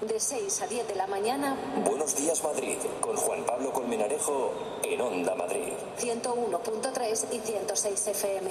De 6 a 10 de la mañana. Buenos días, Madrid, con Juan Pablo Colmenarejo en Onda Madrid. 101.3 y 106 FM.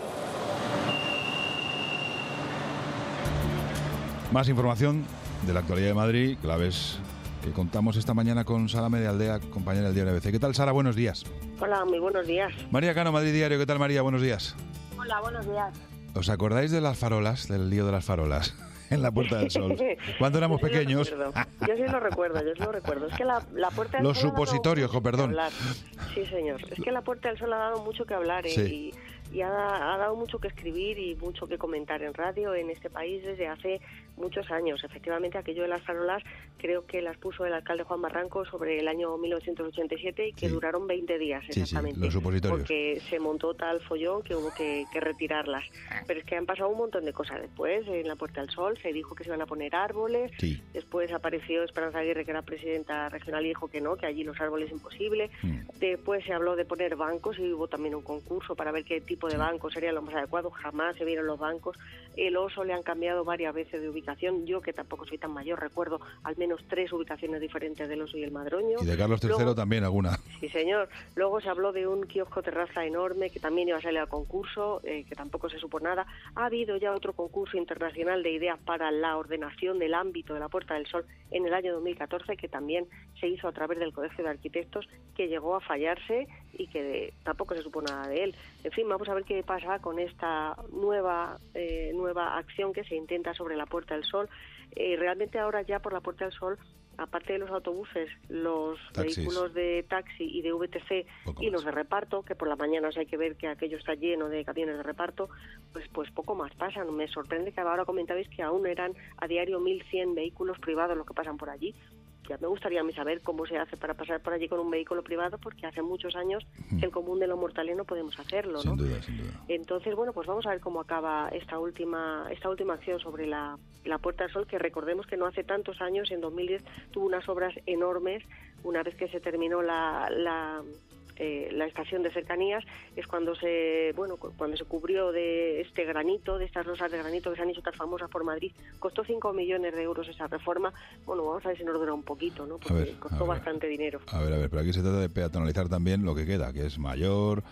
Más información de la actualidad de Madrid, claves que contamos esta mañana con Sara Medialdea, compañera del diario ABC. ¿Qué tal, Sara? Buenos días. Hola, muy buenos días. María Cano, Madrid Diario. ¿Qué tal, María? Buenos días. Hola, buenos días. ¿Os acordáis de las farolas, del lío de las farolas en la Puerta del Sol? Cuando éramos pequeños. Yo sí lo recuerdo. Es que la Puerta del Los Sol supositorios, con perdón. Sí, señor. Es que la Puerta del Sol ha dado mucho que hablar, sí. y ha dado mucho que escribir y mucho que comentar en radio en este país desde hace muchos años. Efectivamente, aquello de las farolas creo que las puso el alcalde Juan Barranco sobre el año 1987 y que duraron 20 días exactamente. Sí, los supositorios. Porque se montó tal follón que hubo que retirarlas. Pero es que han pasado un montón de cosas después. En la Puerta del Sol se dijo que se iban a poner árboles. Sí. Después apareció Esperanza Aguirre, que era presidenta regional, y dijo que no, que allí los árboles es imposible. Después se habló de poner bancos y hubo también un concurso para ver qué tipo de bancos sería lo más adecuado. Jamás se vieron los bancos. El Oso le han cambiado varias veces de ubicación. Yo, que tampoco soy tan mayor, recuerdo al menos 3 ubicaciones diferentes del Oso y el Madroño. Y de Carlos III también alguna. Sí, señor. Luego se habló de un kiosco terraza enorme que también iba a salir al concurso, que tampoco se supo nada. Ha habido ya otro concurso internacional de ideas para la ordenación del ámbito de la Puerta del Sol en el año 2014, que también se hizo a través del Colegio de Arquitectos, que llegó a fallarse y que tampoco se supo nada de él. En fin, vamos a ver qué pasa con esta nueva acción que se intenta sobre la Puerta del Sol. Realmente ahora ya por la Puerta del Sol, aparte de los autobuses, los vehículos de taxi y de VTC y los de reparto, que por la mañana hay que ver que aquello está lleno de camiones de reparto, pues poco más pasan. Me sorprende que ahora comentabais que aún eran a diario 1.100 vehículos privados los que pasan por allí. Ya me gustaría a mí saber cómo se hace para pasar por allí con un vehículo privado, porque hace muchos años que el común de los mortales no podemos hacerlo, ¿no? Sin duda. Entonces, bueno, pues vamos a ver cómo acaba esta última acción sobre la Puerta del Sol, que recordemos que no hace tantos años, en 2010, tuvo unas obras enormes. Una vez que se terminó la estación de cercanías, es cuando se cubrió de este granito, de estas rosas de granito que se han hecho tan famosas por Madrid. Costó 5 millones de euros esa reforma. Bueno, vamos a ver si nos dura un poquito, ¿no? Porque costó bastante dinero. A ver, pero aquí se trata de peatonalizar también lo que queda, que es Mayor,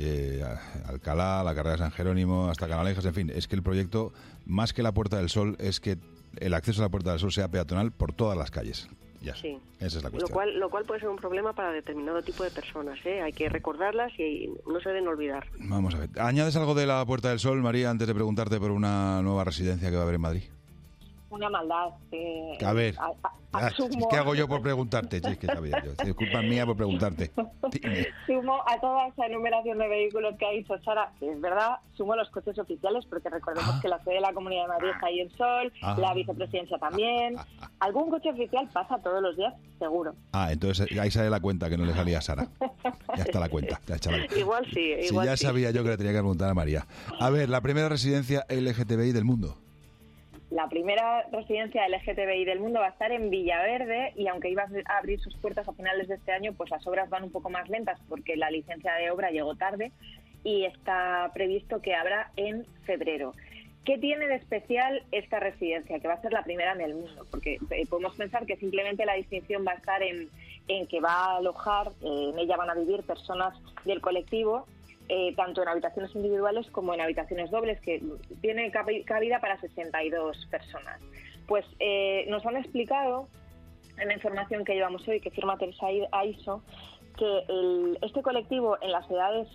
Alcalá, la carrera de San Jerónimo, hasta Canalejas, en fin. Es que el proyecto, más que la Puerta del Sol, es que el acceso a la Puerta del Sol sea peatonal por todas las calles. Ya, sí. Esa es la cuestión. Lo cual puede ser un problema para determinado tipo de personas, ¿eh? Hay que recordarlas y no se deben olvidar. Vamos a ver. ¿Añades algo de la Puerta del Sol, María, antes de preguntarte por una nueva residencia que va a haber en Madrid? Una maldad. A ver, asumo... ¿qué hago yo por preguntarte? Sí, es que sabía yo. Es culpa mía por preguntarte. Sumo a toda esa enumeración de vehículos que ha dicho Sara, que es verdad, sumo los coches oficiales, porque recordemos que la sede de la Comunidad de Madrid está ahí en Sol, la vicepresidencia también. Algún coche oficial pasa todos los días, seguro. Entonces ahí sale la cuenta que no le salía a Sara. Ya está la cuenta. Igual sí. Ya sabía yo que le tenía que preguntar a María. A ver, la primera residencia LGTBI del mundo. La primera residencia LGTBI del mundo va a estar en Villaverde, y aunque iba a abrir sus puertas a finales de este año, pues las obras van un poco más lentas porque la licencia de obra llegó tarde y está previsto que abra en febrero. ¿Qué tiene de especial esta residencia? Que va a ser la primera en el mundo, porque podemos pensar que simplemente la distinción va a estar en que va a alojar, en ella van a vivir personas del colectivo, tanto en habitaciones individuales como en habitaciones dobles, que tiene cabida para 62 personas. Pues nos han explicado en la información que llevamos hoy, que firma Teresa Aiso, que este colectivo en las edades,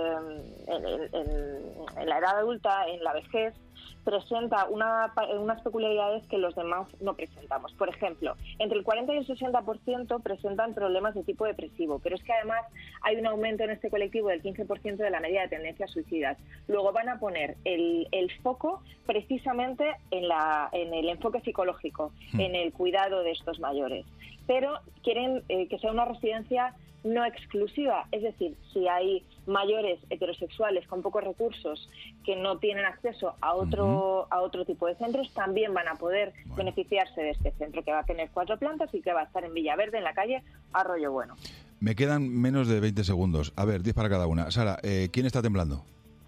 en la edad adulta, en la vejez, presenta unas peculiaridades que los demás no presentamos. Por ejemplo, entre el 40 y el 60% presentan problemas de tipo depresivo, pero es que además hay un aumento en este colectivo del 15% de la media de tendencias suicidas. Luego van a poner el foco precisamente en el enfoque psicológico, en el cuidado de estos mayores. Pero quieren que sea una residencia no exclusiva, es decir, si hay mayores heterosexuales con pocos recursos que no tienen acceso a otro tipo de centros, también van a poder beneficiarse de este centro, que va a tener 4 plantas y que va a estar en Villaverde, en la calle Arroyo Bueno. Me quedan menos de 20 segundos. A ver, 10 para cada una. Sara, ¿quién está temblando?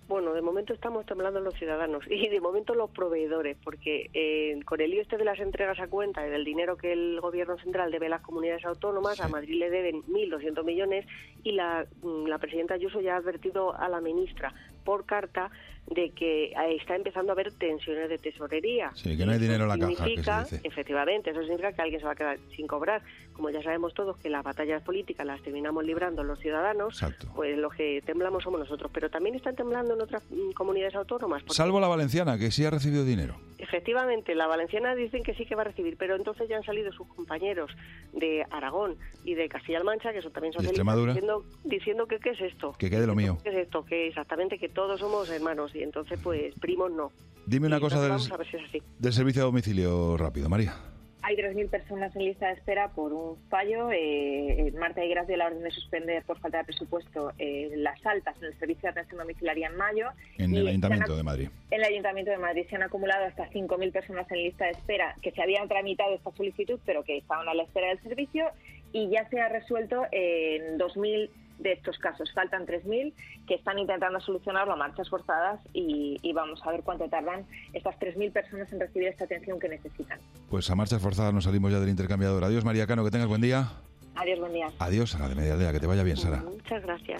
Bueno, de momento estamos temblando los ciudadanos y de momento los proveedores, porque con el lío de las entregas a cuenta y del dinero que el Gobierno central debe a las comunidades autónomas, sí. A Madrid le deben 1.200 millones y la presidenta Ayuso ya ha advertido a la ministra por carta de que está empezando a haber tensiones de tesorería. Sí, que no hay dinero en la caja, que se dice. Efectivamente, eso significa que alguien se va a quedar sin cobrar. Como ya sabemos todos que las batallas políticas las terminamos librando los ciudadanos, exacto. Pues los que temblamos somos nosotros. Pero también están temblando en otras comunidades autónomas. Salvo la valenciana, que sí ha recibido dinero. Efectivamente, la valenciana dicen que sí que va a recibir, pero entonces ya han salido sus compañeros de Aragón y de Castilla-La Mancha, que son también socialistas, diciendo que qué es esto. Que quede lo mío. ¿Qué es esto? Que exactamente, que todos somos hermanos y entonces pues primos no. Dime una cosa vamos a ver si es así. Del servicio de domicilio rápido, María. Hay 3.000 personas en lista de espera por un fallo. Marta Higueras dio la orden de suspender por falta de presupuesto las altas en el servicio de atención domiciliaria en mayo. En el Ayuntamiento de Madrid. En el Ayuntamiento de Madrid se han acumulado hasta 5.000 personas en lista de espera que se habían tramitado esta solicitud, pero que estaban a la espera del servicio, y ya se ha resuelto en 2.000 de estos casos. Faltan 3.000 que están intentando solucionarlo a marchas forzadas y vamos a ver cuánto tardan estas 3.000 personas en recibir esta atención que necesitan. Pues a marchas forzadas nos salimos ya del intercambiador. Adiós, María Cano, que tengas buen día. Adiós, buen día. Adiós, a la de Medialdea, que te vaya bien, Sara. Muchas gracias.